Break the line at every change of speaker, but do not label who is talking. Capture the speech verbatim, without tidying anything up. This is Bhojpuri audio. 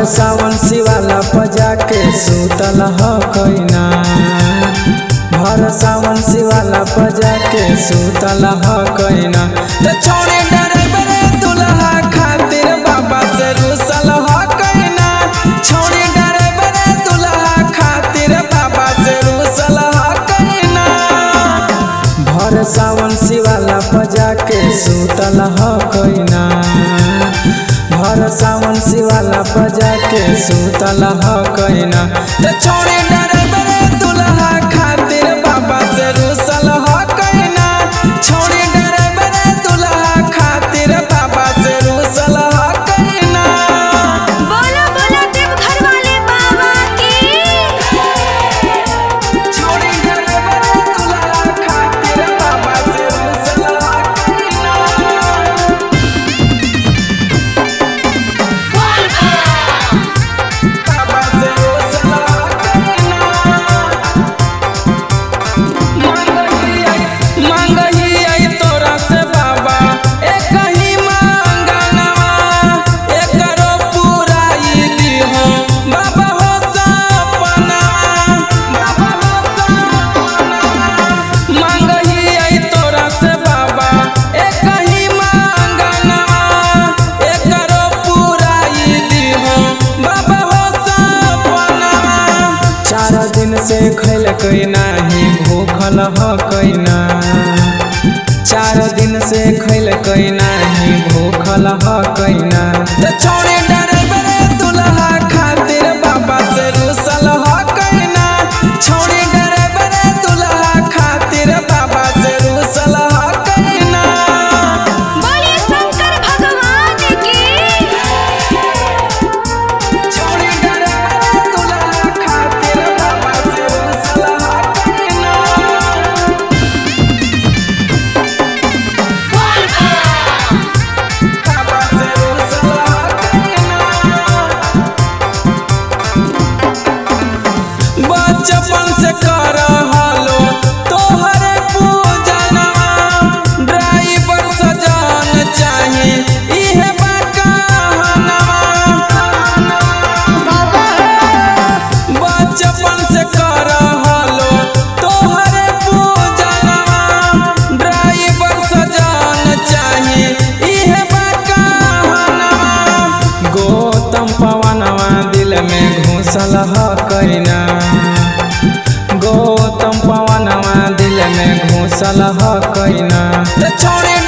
भर सावन शिवाला पजा के सुतल ह कइना भर सावन शिवाला पजा के सुतल ह कइना त छोड़े ड्राइवर दुल्हा खातिर बाबा से रुसल ह कइना छोड़े ड्राइवर दुल्हा खातिर बाबा से रुसल ह कइना भर सावन शिवाला पजा के सुतल ह कइना भर सावन शिवाला पजा के सुतल ह कइना त छोड़े ड्राइवर दुल्हा खातिर बाबा से रुसल ह कइना छोड़े ड्राइवर दुल्हा खातिर बाबा से रुसल ह कइना।
बोलो बोलो देवघर वाले बाबा की।
छोड़े ड्राइवर दुल्हा खातिर बाबा से रुसल ह कइना। बाबा से रुसल ह कइना। मांगही आई तोरा से बाबा एक ही मांगनवा एकरो पुराई दिहो बाबा हो सपना बाबा हो सपना मांगही आई तोरा से बाबा एक ही मांगनवा एकरो पुराई दिहो बाबा हो सपना चार दिन से खैलकै नाही भूखल ह कइना चार दिन से खैलकै नाही भूखल ह कइना त छोड़े ड्राइवर दुल्हा खातिर बाबा से रुसल ह कइना छोड़े ड्राइवर दुल्हा खातिर बाबा से रुसल ह कइना।
बोलिए शंकर भगवान की।
छोड़े ड्राइवर दुल्हा खातिर बाबा से रुसल ह कइना। बाबा से रुसल ह कइना। बचपन से कर हलो तोहर पूजनवा ड्राइवर सजन चाही इहे बा कहनवा बचपन से कर हलो तोहर पूजनवा ड्राइवर सजन चाही इहे बा कहनवा गौतम पवनवा दिल में घुसल ह कइना गौतम पवनवा दिल में घुसल ह कइना त छोड़े